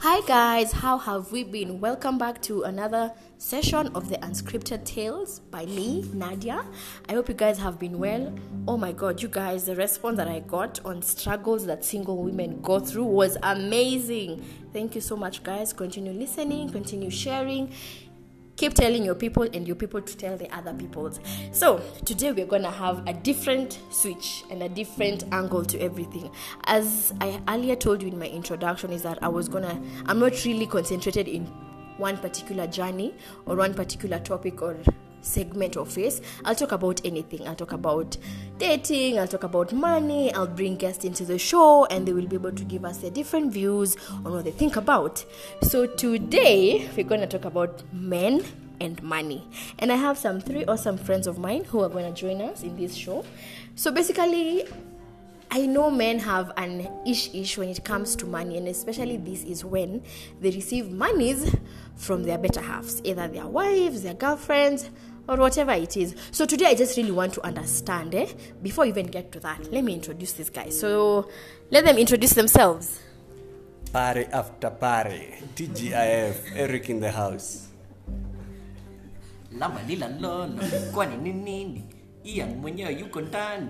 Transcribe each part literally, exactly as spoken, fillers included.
Hi guys, how have we been? Welcome back to another session of the Unscripted Tales by me, Nadia. I hope you guys have been well. Oh my god, you guys, the response that I got on struggles that single women go through was amazing. Thank you so much, guys. Continue listening, continue sharing. Keep telling your people and your people to tell the other peoples. So today we're going to have a different switch and a different angle to everything. As I earlier told you in my introduction, is that I was going to, I'm not really concentrated in one particular journey or one particular topic or segment of face. I'll talk about anything. I'll talk about dating, I'll talk about money, I'll bring guests into the show and they will be able to give us their different views on what they think about. So today we're going to talk about men and money, and I have some three awesome friends of mine who are going to join us in this show. So basically, I know men have an ish-ish when it comes to money, and especially this is when they receive monies from their better halves, either their wives, their girlfriends, or whatever it is. So today I just really want to understand, eh? Before I even get to that, let me introduce these guys. So let them introduce themselves. Party after party, T G I F, Eric in the house. Lama lila lolo, kwani nini? Ian mwenyewe yuko ndani.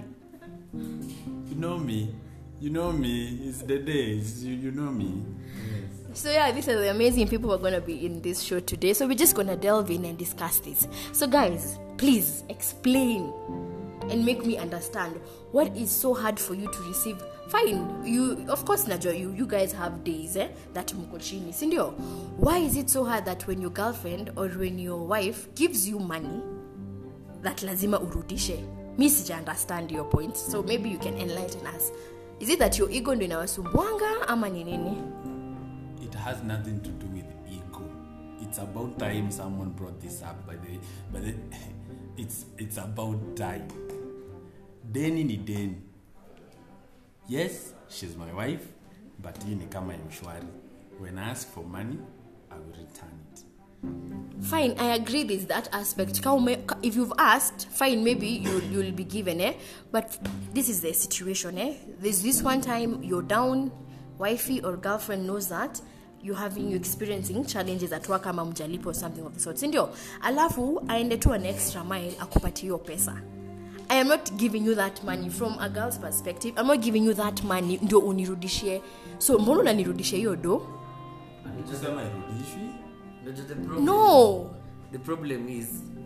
You know me. You know me. It's the days. You, you know me. Yes. So yeah, these are the amazing people who are going to be in this show today. So we're just going to delve in and discuss this. So guys, please explain and make me understand what is so hard for you to receive. Fine, you of course Najwa, you you guys have days eh, that mko chini, si ndio? Why is it so hard that when your girlfriend or when your wife gives you money that lazima urudishe? Mi sija understand your point, so maybe you can enlighten us. Is it that your ego ndo inawasumbuanga ama ni nini? It has nothing to do with ego. It's about time someone brought this up. By the, by the, it's it's about time. Deni ni deni. Yes, she's my wife, but hii ni kama mshwari. When I ask for money, I will return it. Fine, I agree with that aspect. If you've asked, fine, maybe you'll, you'll be given, eh? But this is the situation, eh? There's this one time you're down, wifey or girlfriend knows that you're having, you're experiencing challenges at work ama mjalipo or something of the sort. Sindio, alafu aende to an extra mile akupatie hiyo pesa. I am not giving you that money from a girl's perspective. I'm not giving you that money ndio unirudishie. So mbona unanirudishia hiyo do? Unasema irudishwi? The problem, No. The problem is,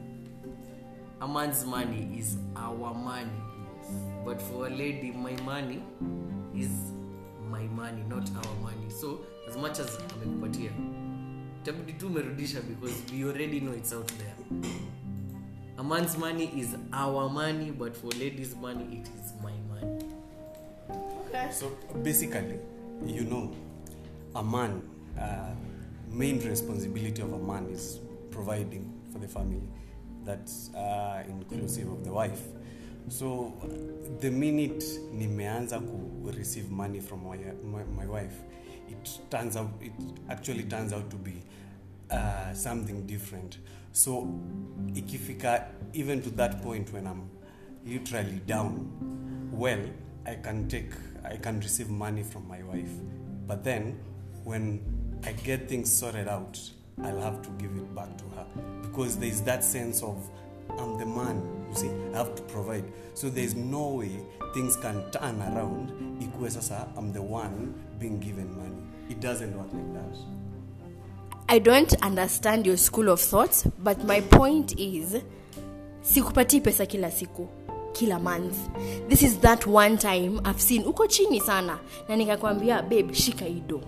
a man's money is our money. But for a lady, my money is my money, not our money. So, as much as amekupatia, itabidi tu umerudisha because we already know it's out there. A man's money is our money, but for ladies' money, it is my money. Okay. So basically, you know, a man, uh, main responsibility of a man is providing for the family. That's uh, inclusive of the wife. So the minute nimeanza ku receive money from my, my, my wife, it turns out, it actually turns out to be uh, something different. So ikifika even to that point when I'm literally down, well, I can take, I can receive money from my wife. But then when I get things sorted out, I'll have to give it back to her. Because there's that sense of, I'm the man, you see, I have to provide. So there's no way things can turn around, ikuwe sasa, I'm the one being given money. It doesn't work like that. I don't understand your school of thought, but my point is, sikupati pesa kila siku, kila month. This is that one time I've seen, uko chini sana, na nikakwambia, babe, shika hii do.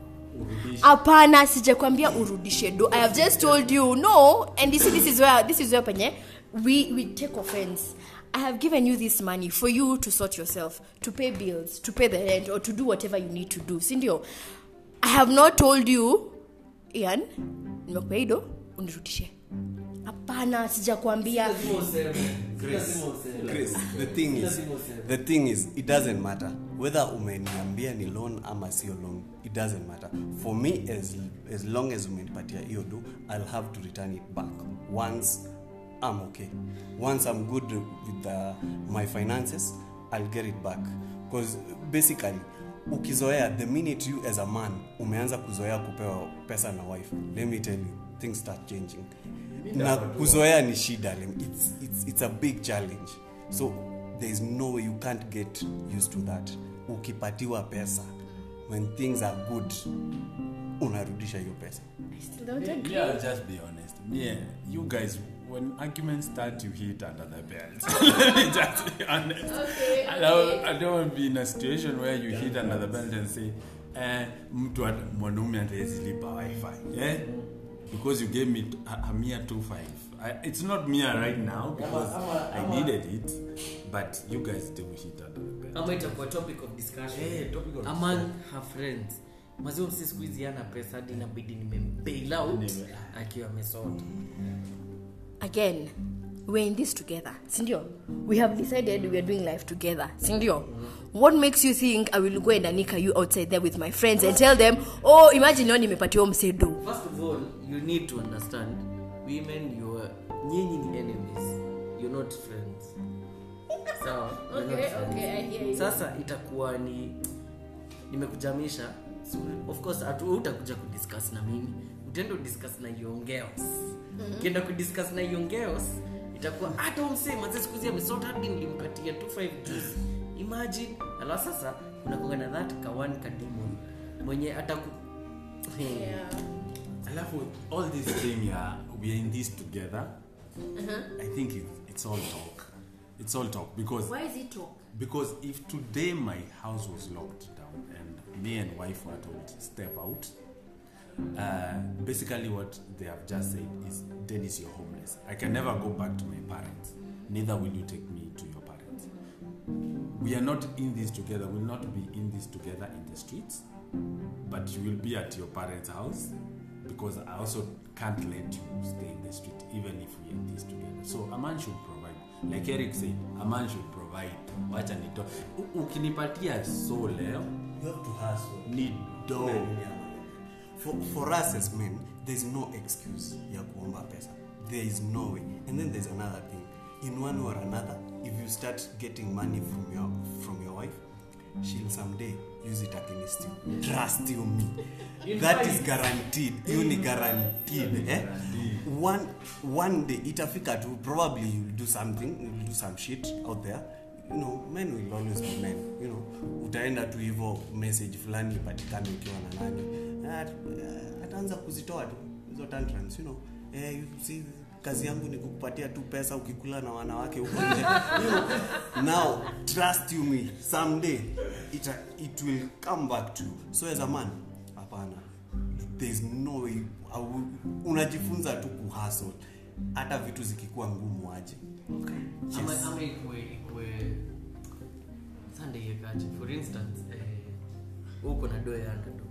Apana, sijakwambia urudishe do. I have just told you, no, and you see, this is where, this is where penye, we, we take offense. I have given you this money for you to sort yourself, to pay bills, to pay the rent, or to do whatever you need to do. Sindio, I have not told you, Ian, nimekupa hido, unirudishe. Apana, sijakwambia. Chris, Chris, the thing is, the thing is, it doesn't matter whether umeniambia ni loan ama sio loan. It doesn't matter. For me, as as long as umenipatia hiyo do, I'll have to return it back once I'm okay. Once I'm good with the, my finances, I'll get it back. Because basically, ukizoea, the minute you as a man umeanza kuzoea kupewa pesa na wife, let me tell you, things start changing. Na kuzoea ni shida, it's, it's, it's a big challenge. So there is no way, you can't get used to that. Ukipatiwa pesa, when things are good, unarudisha hiyo pesa. I still don't agree. Yeah, I'll just be honest. Yeah, you guys, when arguments start, you hit under the belt. Let me just be honest. Okay, I don't, okay. I don't want to be in a situation where you hit under the belt and say, eh, mtu mwanaume hawezi lipa wifi. Yeah? Because you gave me a, a mere two five. I, it's not mere right now because I needed it, but you guys still hit under the belt. Ama itakuwa topic of discussion. Yeah, topic of among discussion. her friends. Mazio msisi siku hizi yana pesa hadi inabidi nimembail out akiwa amesota. Again, we're in this together, sindio? We have decided we are doing life together, sindio? What makes you think I will go and anika you outside there with my friends and tell them, oh, imagine leo nimepatiwa msedo? First of all, you need to understand, women, you are nyinyi ni enemies. You're not friends. Sawa? So, Okay, okay, I hear you. Sasa itakuwa ni nimekujamisha. So, of course atu utakuja kudiscuss na mimi. Utaenda kudiscuss na Yongeos. Mm-hmm. Kienda kudiscuss na Yongeos, itakuwa hata umse manze siku hizi amesota hadi nilimpatia two five juice. Imagine, ala sasa unakuwa na that ka one ka demon mwenye ataku Yeah. Alafu, all this thing, yeah, we are in this together. Uh-huh. I think it, it's all talk. It's all talk because Why is it talk? because if today my house was locked down and me and wife were told step out, uh, basically what they have just said is, Dennis, you're homeless. I can never go back to my parents. Neither will you take me to your parents. We are not in this together. We'll not be in this together in the streets, but you will be at your parents' house, because I also can't let you stay in the street even if we are in this together. So a man should provide. Like Eric said, a man should provide. Wacha nito. U- Ukinipatia so leo, You have to hustle. ni do. For, for us as men, there's no excuse ya kuomba pesa. There is no way. And then there's another thing. In one way or another, if you start getting money from your from your wife, she'll someday use it against you. Trust you me. That is guaranteed. You ni guaranteed. Eh? One one day itafika tu, probably you'll do something, you'll do some shit out there. You know, men will always be men. You know, utaenda tu hivyo message fulani ipatikane ukiwa na nani. Uh, ataanza kuzitoa tu hizo tantrums, you know. Eh, you see, kazi yangu ni kukupatia tu pesa ukikula na wanawake huko nje. You know, now trust you me, someday it it will come back to you. So as a man, hapana, there's no way. Unajifunza tu kuhustle hata vitu zikikuwa ngumu aje. Okay. Yes. Ama ama ikwe ikwe Sunday yakaje. For instance, eh uko na doa yana do.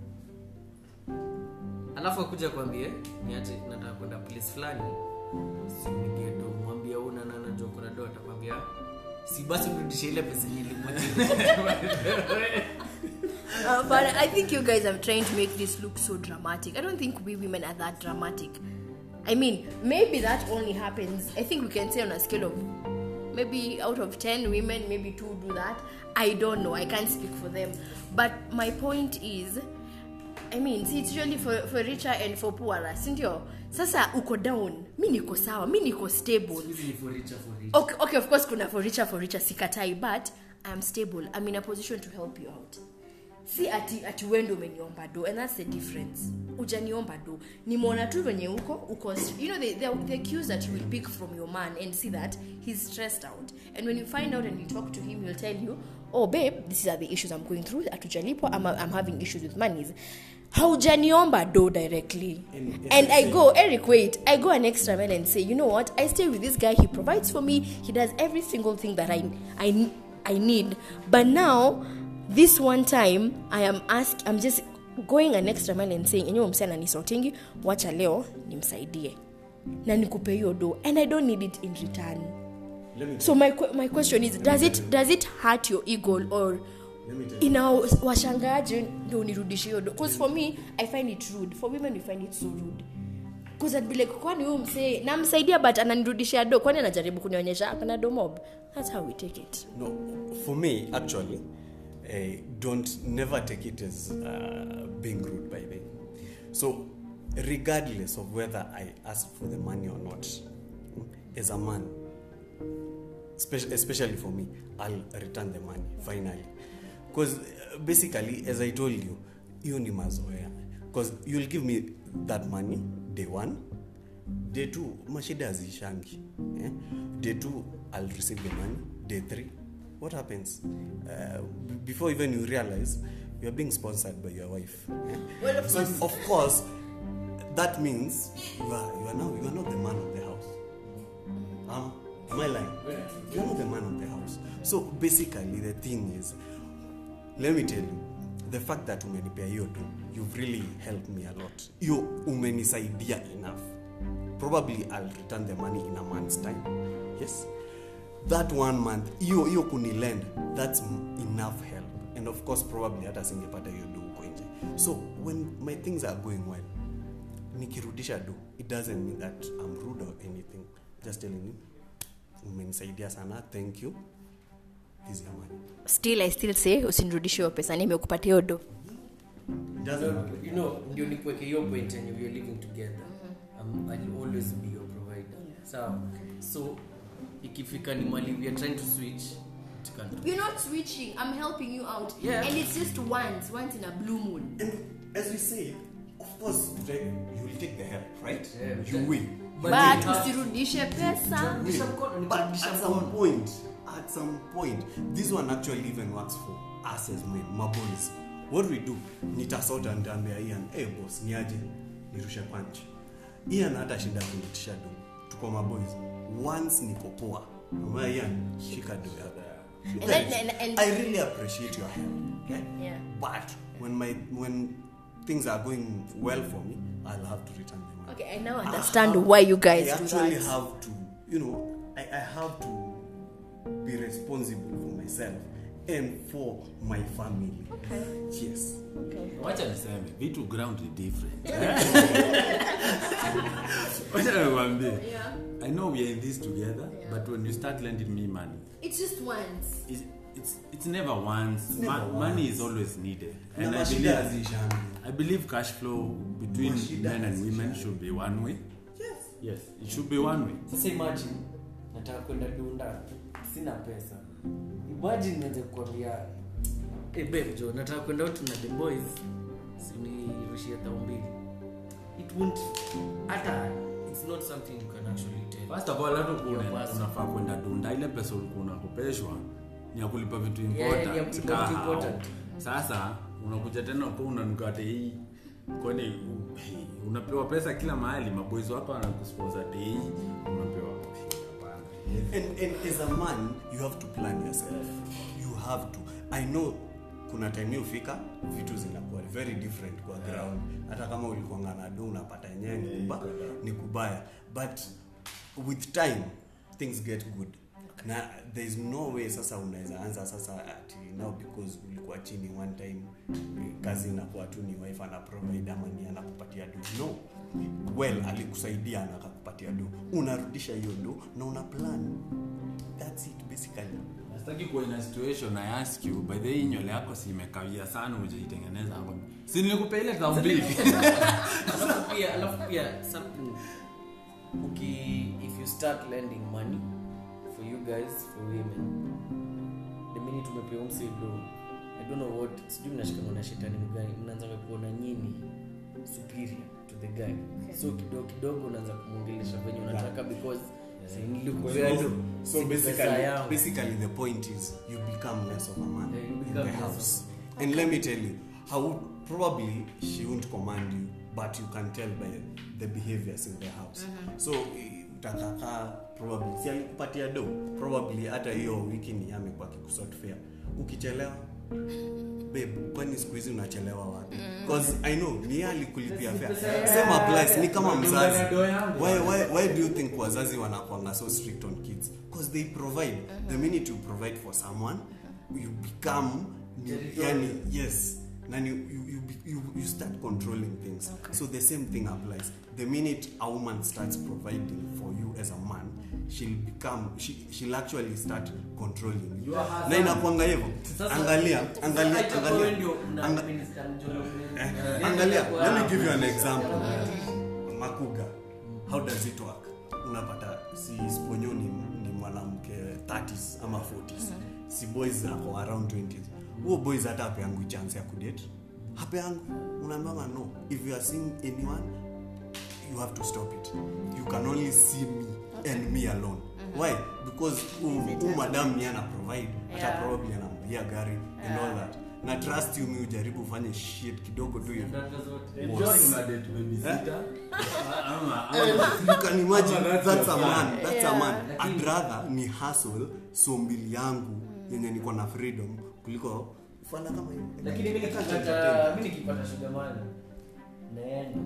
Alafu akuja kwambie niache nataka kwenda place fulani. Si nigie do mwambie una na najua kuna doa atakwambia si basi mrudishe ile pesa nilimwacha. Uh, but I think you guys are trying to make this look so dramatic. I don't think we women are that dramatic. I mean, maybe that only happens, I think we can say on a scale of maybe out of ten women, maybe two do that. I don't know. I can't speak for them. But my point is, I mean, see, it's really for, for richer and for poorer. Sindio? Sasa uko down. Mi niko sawa. Mi niko stable. For richer, for richer. Okay, okay, of course kuna for richer, for richer sikatai, but I'm stable. I'm in a position to help you out. Si ati ati wendo umeniomba do, and that's the difference. Ujaniomba do. Nimeona tu venye uko, uko, you know, the, the, the cues that you will pick from your man and see that he's stressed out. And when you find out and you talk to him, he'll tell you, oh babe, these are the issues I'm going through. Atujalipo, I'm, I'm having issues with monies. Haujaniomba do directly. And, and I go, Eric, wait, I go an extra mile and say, you know what? I stay with this guy. He provides for me. He does every single thing that I, I, I need. But now, this one time, I am asked, I'm just going an extra mile and saying, enyewe msana nisotingi, wacha leo, nimsaidie. Na nikupe hiyo do. And I don't need it in return. So my my question is, does it does it hurt your ego, or ina washangaje ndio unirudishie hiyo do? Because for me, I find it rude. For women, we find it so rude. Because I'd be like, kwani huyu msee namsaidia but ananirudishia do, kwani anajaribu kunionyesha akana do mob? That's how we take it. No, for me actually, uh, don't never take it as uh, being rude by them. So regardless of whether I ask for the money or not, as a man, especially for me, I'll return the money finally, because basically, as I told you, you ni mazoea, because you'll give me that money day one, day two mashida hazishangi, eh? Day two I'll receive the money, day three what happens? Uh, b- before even you realize you're being sponsored by your wife, eh? Well, of So course. of course that means you are you are now you are not the man of the house. Um, am I lying? You are not the man of the house. So basically the thing is, let me tell you, the fact that umenipea hiyo tu, you've really helped me a lot. You umenisaidia enough. Probably I'll return the money in a month's time. Yes. That one month, hiyo hiyo kunilend, that's enough help. And of course probably hata singepata hiyo do huko nje. So when my things are going well, nikirudisha do, it doesn't mean that I'm rude or anything. Just telling you, umenisaidia sana, thank you. This is your money. Still I still say usinirudishe hiyo pesa, nimekupatia hiyo do. It doesn't No, matter. you know, ndio nikuweke hiyo point and we are living together. Um, I'll always be your provider. So, so ikifika ni mali we are trying to switch, it can't. You're not switching. I'm helping you out. Yeah. And it's just once, once in a blue moon. And as we say, of course, you will take the help, right? Yeah, you but- will. But But you have- usirudishe pesa. Will. Some corner, But some at some corner. point, at some point, this one actually even works for us as men, my boys. What we do, nitasota nitaambia Ian, hey boss, niaje, nirushe punch. Ian hata shinda kunitisha do. Tuko my boys. Once niko poa, ama Ian, shika do ya. And then- and- and- I really appreciate your help. Okay? Yeah. But when my when things are going well for me, I'll have to return the money. Okay, I now I understand have- why you guys I do actually that. have to, you know, I, I have to be responsible for myself and for my family. Okay. Yes. Okay. Wacha niseme vitu ground ni different. Wacha nikwambie. Yeah. I know we are in this together, Yeah. but when you start lending me money, It's just once. it's it's, it's never once. never Ma- once. Money is always needed, and Na I mashida believe hazishangi. I believe cash flow between Mashida men and women hazishangi. should be one way. Yes. Yes, it should be one way. Sasa imagine nataka kwenda Dunda, sina pesa. Imagine nianze kukwambia eh babe jo nataka kwenda out na the boys. Sinirushie tao mbili. It won't hata it's not something you can actually tell. First of all, hata Your kuna person. unafaa kwenda Dunda, ile pesa ulikuwa unakopeshwa ni ya kulipa vitu Yeah, important. ni ya kulipa kaa vitu hao. important. Sasa unakuja tena kwa unanikate hii kwani u- hey, unapewa pesa kila mahali, maboys wako wanakusponsor hii unapewa hapana. And, and as a man, you have to plan yourself. You have to. I know kuna time ufika vitu zinakuwa very different kwa ground. Hata kama ulikuwa ngana do unapata yenyewe ni kuba, ni kubaya. But with time things get good. Na there is no way sasa unaweza anza sasa ati now because ulikuwa chini one time kazi inakuwa tu ni wife ana provide ama ni anakupatia do. No. Well, alikusaidia na akakupatia do. Unarudisha hiyo do na una plan. That's it basically. Nasitaki kuwa in a situation I ask you by the way nywele yako si imekawia sana hujaitengeneza hapo. Si nilikupea ile tao mbili. Alafu pia alafu pia something okay if you start lending money for you guys for women the minute umepewa msido I don't know what sijui mnashikana na shetani mgani mnaanza kuona nyinyi superior to the guy okay. So kidogo kidogo unaanza kumuongelesha venye unataka because yeah. Nilikupea So, so pesa basically, yangu. basically the point is you become less of a man Yeah, you in become the less house. of- And let me tell you, how probably she won't command you, but you can tell by the behaviors in the house. Mm-hmm. So utakaka probably si alikupatia do, probably hata hiyo wiki ni amekuwa kikusort fair. Ukichelewa babe, kwani siku hizi unachelewa wapi? Because I know ni alikulipia fair. Same applies, ni kama mzazi. Why why why do you think wazazi wanakuanga so strict on kids? Because they provide. The minute you provide for someone, you become yani yes, then you you, you, be- you you start controlling things. Okay. So the same thing applies. The minute a woman starts providing for you as a man, she'll become she, she'll actually start controlling you. You are her Na son. inakuanga hivyo. Sasa- Angalia, Sasa angalia, itakuwa wewe angalia. ndio una Anga- minister mjolo. Eh, Angalia, let me give you an example. Makuga, how does it work? Unapata si Sponyo ni, ni mwanamke thirties ama forties. Si boys ako around twenties. Huo boys hata hape yangu chance ya kudate. Hape yangu unaambia no. If you are seeing anyone, you have to stop it. You can only see me and me alone. Why? Because who madam ni ana provide, hata Yeah. probably anamlia gari and all that. Na trust you, mi ujaribu ufanye shit kidogo tu hivi. Enjoy una date babysitter. Ama ama You can imagine Ama that's that's a your man, plan. that's Yeah. a man. I'd rather ni hustle so mbili yangu yenye niko na freedom kuliko ufala kama hiyo. Lakini mimi nikipata mimi nikipata sugar mama naenda.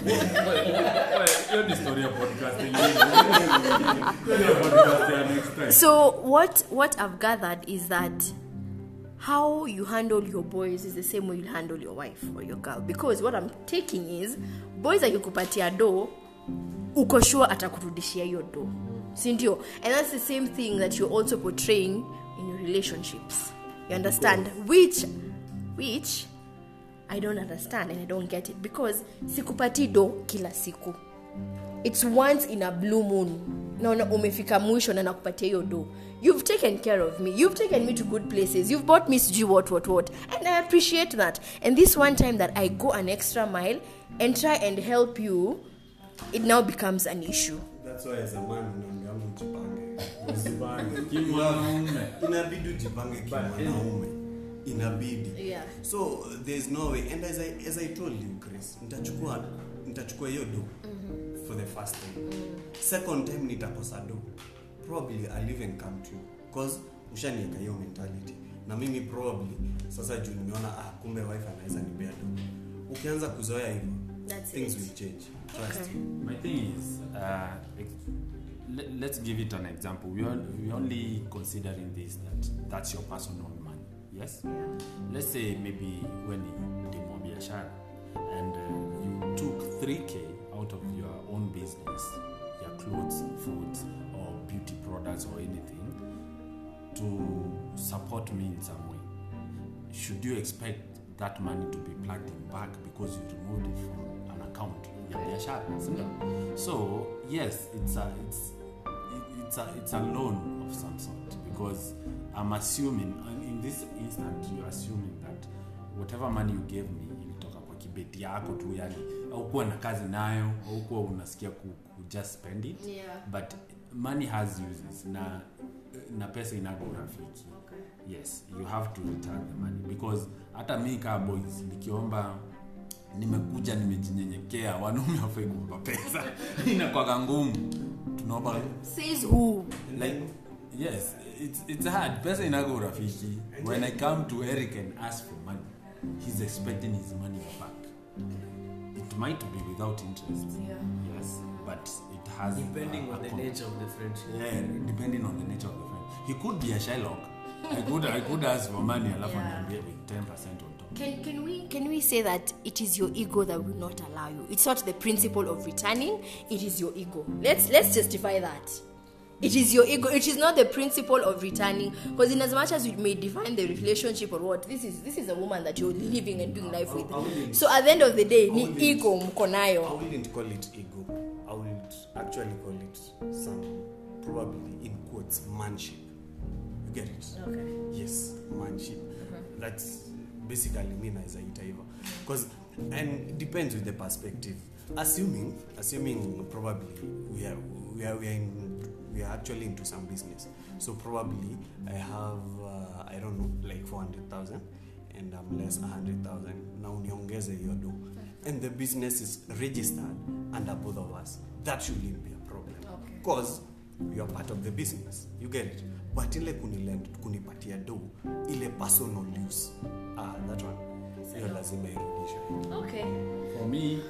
hiyo ni story ya podcast ingine. Story ya podcast ya next time. So what what I've gathered is that how you handle your boys is the same way you'll handle your wife or your girl. Because what I'm taking is boys akikupatia do, uko sure atakurudishia hiyo do. Si ndio? And that's the same thing that you're also portraying in your relationships. You understand? Which which I don't understand and I don't get it because sikupati do kila siku. It's once in a blue moon. Naona umefika mwisho na nakupatia hiyo do. You've taken care of me. You've taken me to good places. You've bought me sijui what what what. And I appreciate that. And this one time that I go an extra mile and try and help you, it now becomes an issue. That's why as a man unaambia ujipange. Usipange. Kimwanaume. Inabidi ujipange kimwanaume. Inabidi. Yeah. So there's no way, and as I as I told you Chris, nitachukua nitachukua hiyo do for the first time. Second time nitakosa do. Probably I'll even come to you because ushaniweka hiyo mentality. Na mimi probably sasa juu nimeona ah kumbe wife anaweza nipea do. Ukianza kuzoea hivyo, That's things it. will change. Trust Okay. me. My thing is, uh, ex- let, let's give it an example. We are we only considering this that that's your personal money. Yes. Let's say maybe when you demo biashara and uh, you took three k out of your own business, your clothes, food, or beauty products or anything, to support me in some way. Should you expect that money to be plugged in back because you removed it from an account ya biashara, isn't it? So yes, it's a it's it, it's a it's a loan of some sort because I'm assuming and in this instant you're assuming that whatever money you gave me ilitoka kwa kibeti yako tu, yani au kuwa na kazi nayo au kuwa unasikia ku, ku just spend it. Yeah. But money has uses na na pesa inago rafiki. Okay. Yes, you have to return the money because hata mi kama boys nikiomba nimekuja nimejinyenyekea, wanaume hawafai kuomba pesa. Inakuwa ngumu. Tunaomba Says who? like yes, it's it's hard. Pesa inago rafiki. When I come to Eric and ask for money, he's expecting his money back. It might be without interest. Yeah. Yes, but it has Depending a- on a the con- nature of the friendship. Yeah, depending on the nature of the friend. He could be a Shylock. I could I could ask for money alafu Yeah. aniambie ten percent on top. Can can we can we say that it is your ego that will not allow you? It's not the principle of returning, it is your ego. Let's let's justify that. It is your ego. It is not the principle of returning. Because in as much as you may define the relationship or what, this is this is a woman that you're living and doing life with. I wouldn't- So at the end of the day, I ni wouldn't- ego mko I nayo. wouldn't call it ego. I would actually call it some, probably in quotes, manship. You get it? Okay. Yes, manship. That's basically mean as I hivyo. Because, and it depends with the perspective. Assuming, assuming probably we are we are we are in we are actually into some business. So probably I have uh, I don't know like four hundred thousand and I'm less one hundred thousand. Now uniongeze hiyo do. And the business is registered under both of us. That shouldn't be a problem. Okay. Because you are part of the business. You get it? But ile kunilend kunipatia do ile personal use. Ah, that one. Hiyo lazima irudishwe. Okay. For me,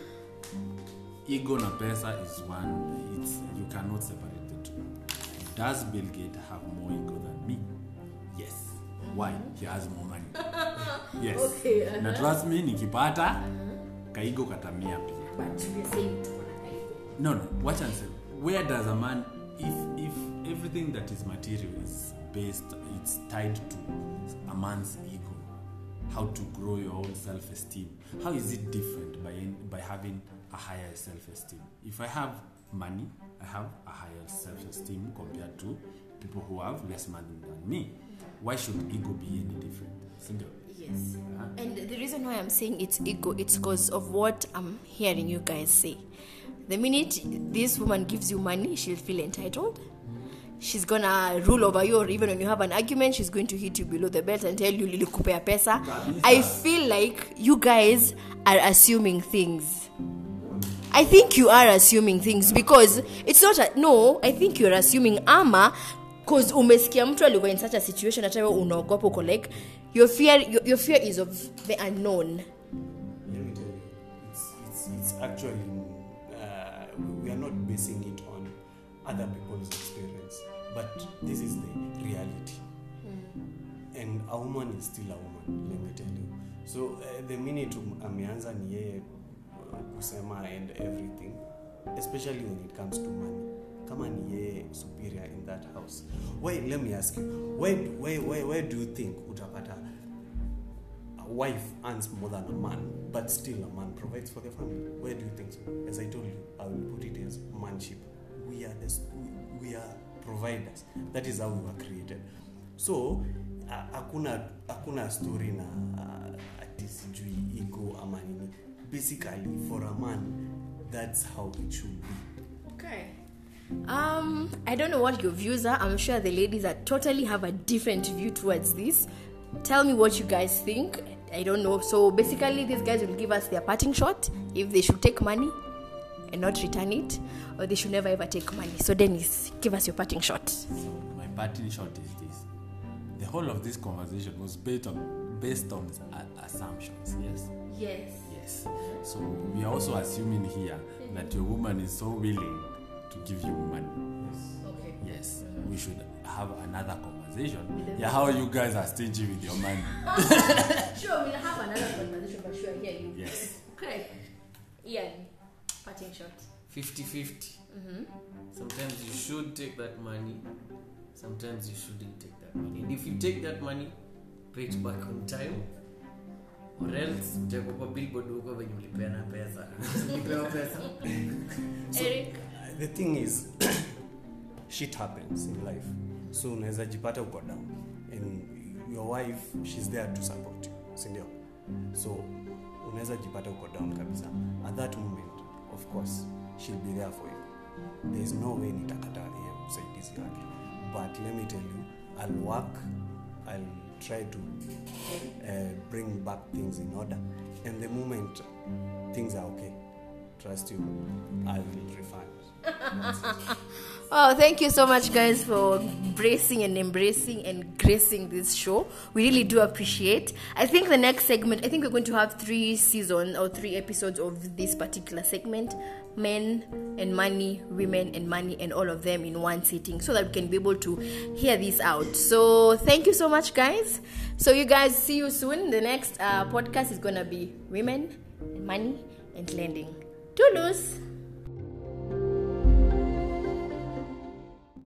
ego na pesa is one. It's you cannot separate the two. Does Bill Gates have more ego than me? Yes. Why? He has more money. Yes. Okay, uh-huh. Na trust me, nikipata kaigo katamia pia. But we're saying tuko na kaigo. No, no. Watch and say. Where does a man, if if everything that is material is based, it's tied to a man's ego, how to grow your own self-esteem. How is it different by by having a higher self-esteem? If I have money, I have a higher self-esteem compared to people who have less money than me. Why should ego be any different? Sindio? Yes. And the reason why I'm saying it's ego, it's because of what I'm hearing you guys say. The minute this woman gives you money, she'll feel entitled. She's gonna rule over you, or even when you have an argument, she's going to hit you below the belt and tell you, "Lilikupea pesa." I feel like you guys are assuming things. I think you are assuming things because it's not a, no, I think you're assuming ama because umesikia mtu alikuwa in such a situation that wewe unaogopa uko like your fear your, your fear is of the unknown. Let me tell you, it's it's, it's actually uh, we are not basing it on other people's experience, but this is the reality. Mm. And a woman is still a woman, let me tell you. So uh, the minute ameanza ni yeye kusema and everything, especially when it comes to money, kama ni yeye superior in that house. Why, let me ask you, why why why, why do you think utapata a wife earns more than a man, but still a man provides for the family? Where do you think so? As I told you, I will put it as manship. We are the we are providers. That is how we were created. So hakuna hakuna story na uh, ati sijui ego ama nini. Basically, for a man, that's how it should be. Okay. Um, I don't know what your views are. I'm sure the ladies are totally have a different view towards this. Tell me what you guys think. I don't know. So basically, these guys will give us their parting shot if they should take money and not return it, or they should never ever take money. So Dennis, give us your parting shot. So my parting shot is this: the whole of this conversation was based on based on uh, assumptions. Yes. Yes. Yes. So we are also assuming here that your woman is so willing to give you money. Okay. Yes. We should have another conversation. Yeah, how you guys are stingy with your money. Sure, we'll have another conversation, but sure, here you. Yes. Okay. Ian, parting shot. fifty-fifty. Mm-hmm. Sometimes you should take that money. Sometimes you shouldn't take that money. And if you take that money, pay it back on time. Or else, utakuwa billboard huko venye ulipeana pesa. Ulipewa pesa. So, Eric? The thing is, shit happens in life. So unaweza jipata uko down, and your wife, she's there to support you, sindio? So unaweza jipata uko down kabisa. At that moment, of course, she'll be there for you. There's no way nitakata hiyo usaidizi wake. But let me tell you, I'll work, I'll try to uh, bring back things in order, and the moment things are okay, trust you, I will refund. Oh, thank you so much, guys, for bracing and embracing and gracing this show. We really do appreciate. I think the next segment, I think we're going to have three seasons or three episodes of this particular segment: men and money, women and money, and all of them in one sitting, so that we can be able to hear this out. So thank you so much, guys. So you guys, see you soon. The next uh, podcast is going to be women and money and lending. Toodles.